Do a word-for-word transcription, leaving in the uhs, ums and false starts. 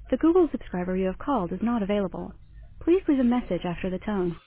The Google subscriber you have called is not available. Please leave a message after the tone.